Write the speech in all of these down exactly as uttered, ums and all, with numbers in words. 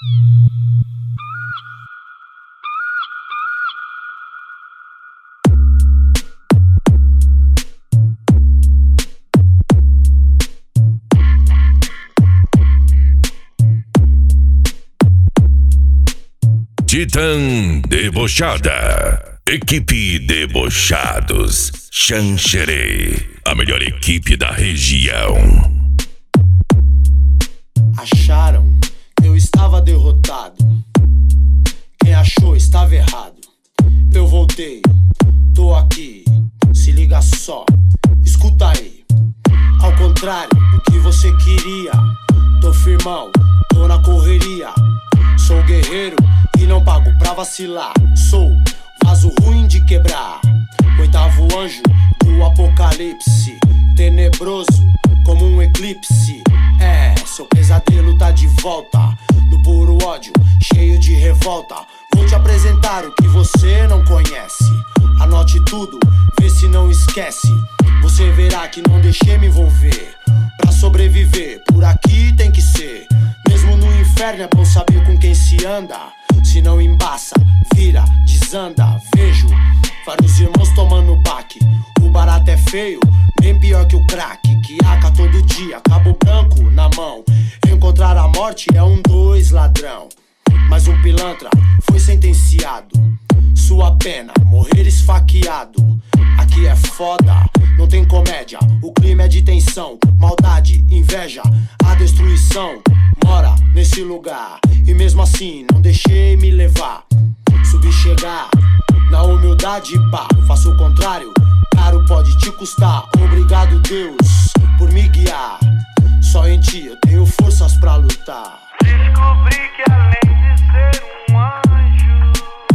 Titã Debochada. Equipe Debochados Xanxerê, a melhor equipe da região. Acharam que eu estava derrotado. Quem achou estava errado. Eu voltei, tô aqui. Se liga só, escuta aí. Ao contrário do que você queria, tô firmão, tô na correria. Sou guerreiro e não pago pra vacilar. Sou vaso ruim de quebrar, oitavo anjo do apocalipse, tenebroso como um eclipse. É, seu pesadelo tá de volta, no puro ódio, cheio de revolta. Vou te apresentar o que você não conhece. Anote tudo, vê se não esquece. Você verá que não deixei me envolver. Pra sobreviver, por aqui tem que ser. Mesmo no inferno é bom saber com quem se anda. Se não embaça, vira, desanda. Vejo vários irmãos tomando baque. O barato é feio, bem pior que o crack. Que aca todo dia, cabo branco na mão. Encontrar a morte é um dois ladrão. Mas um pilantra foi sentenciado. Sua pena, morrer esfaqueado. Aqui é foda, não tem comédia. O clima é de tensão, maldade, inveja. A destruição mora nesse lugar. E mesmo assim não deixei me levar. Subi chegar na humildade, pá. Faço o contrário, caro pode te custar. Obrigado Deus por me guiar. Só em ti eu tenho forças pra lutar. Descobri que além de ser um anjo,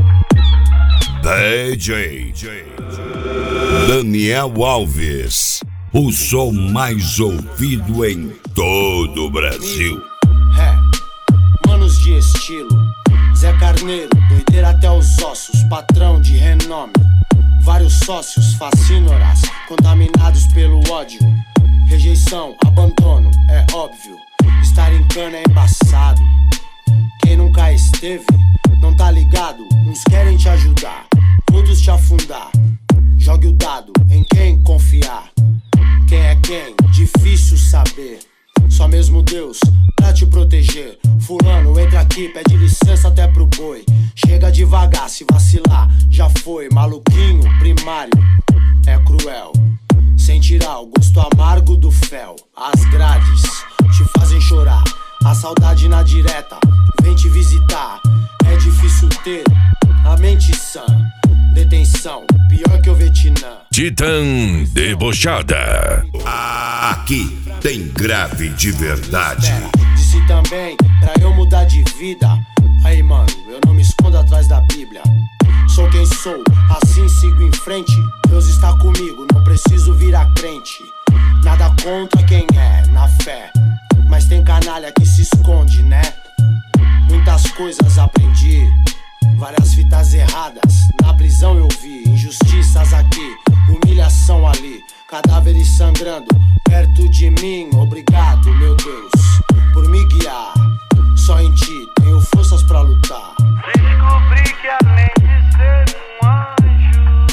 D J Daniel Alves, o som mais ouvido em todo o Brasil. É, manos de estilo, Zé Carneiro, doideira até os ossos, patrão de renome. Vários sócios, fascínoras, contaminados pelo ódio. Rejeição, abandono, é óbvio. Estar em cana é embaçado. Quem nunca esteve, não tá ligado. Uns querem te ajudar, outros te afundar. Jogue o dado em quem confiar. Quem é quem? Difícil saber. Só mesmo Deus pra te proteger. Fulano, entra aqui, pede licença até pro boi. Chega devagar, se vacilar, já foi. Maluquinho, primário, é cruel. Sem tirar o gosto amargo do fel. As grades te fazem chorar. A saudade na direta vem te visitar. É difícil ter a mente sã. Detenção, pior que o Vietnã. Titã Debochada. Aqui tem grave de verdade. Disse também pra eu mudar de vida. Aí mano, eu não me escondo atrás da Bíblia. Sou quem sou, assim sigo em frente. Deus está comigo, não preciso virar crente. Nada contra quem é, na fé. Mas tem canalha que se esconde, né? Muitas coisas aprendi, várias fitas erradas. Na prisão eu vi injustiças aqui, humilhação ali, cadáveres sangrando perto de mim. Obrigado, meu Deus, por me guiar. Só em ti tenho forças pra lutar. descobri que além de ser um anjo,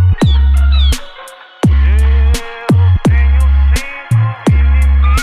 eu tenho cinco inimigos.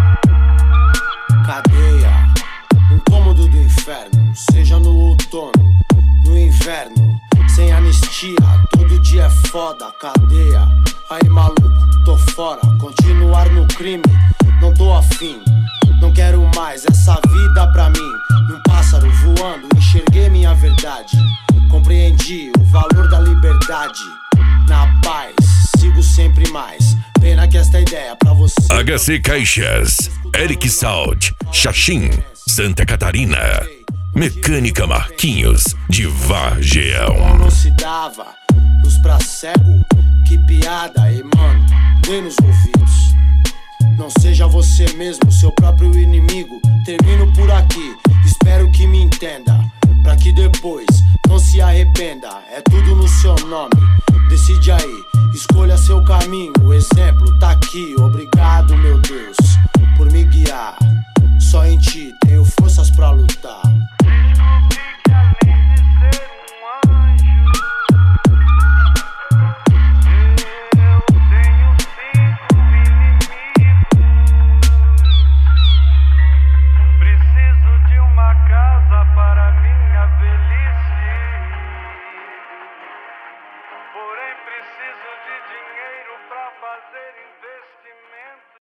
Cadeia, um cômodo do inferno. Seja no outono, no inverno, sem anistia, todo dia é foda. Cadeia, aí maluco, tô fora. Continuar no crime, não tô afim. Não quero mais essa vida pra mim. Num pássaro voando, enxerguei minha verdade. Compreendi o valor da liberdade. Na paz, sigo sempre mais. Pena que esta ideia pra você. H C Caixas, Eric Salt, Xaxim, Santa Catarina. Mecânica Marquinhos, de Vargeão. Não se dava, luz pra cego. Que piada, e mano, dê nos ouvidos. Não seja você mesmo, seu próprio inimigo. Termino por aqui, espero que me entenda. Pra que depois não se arrependa.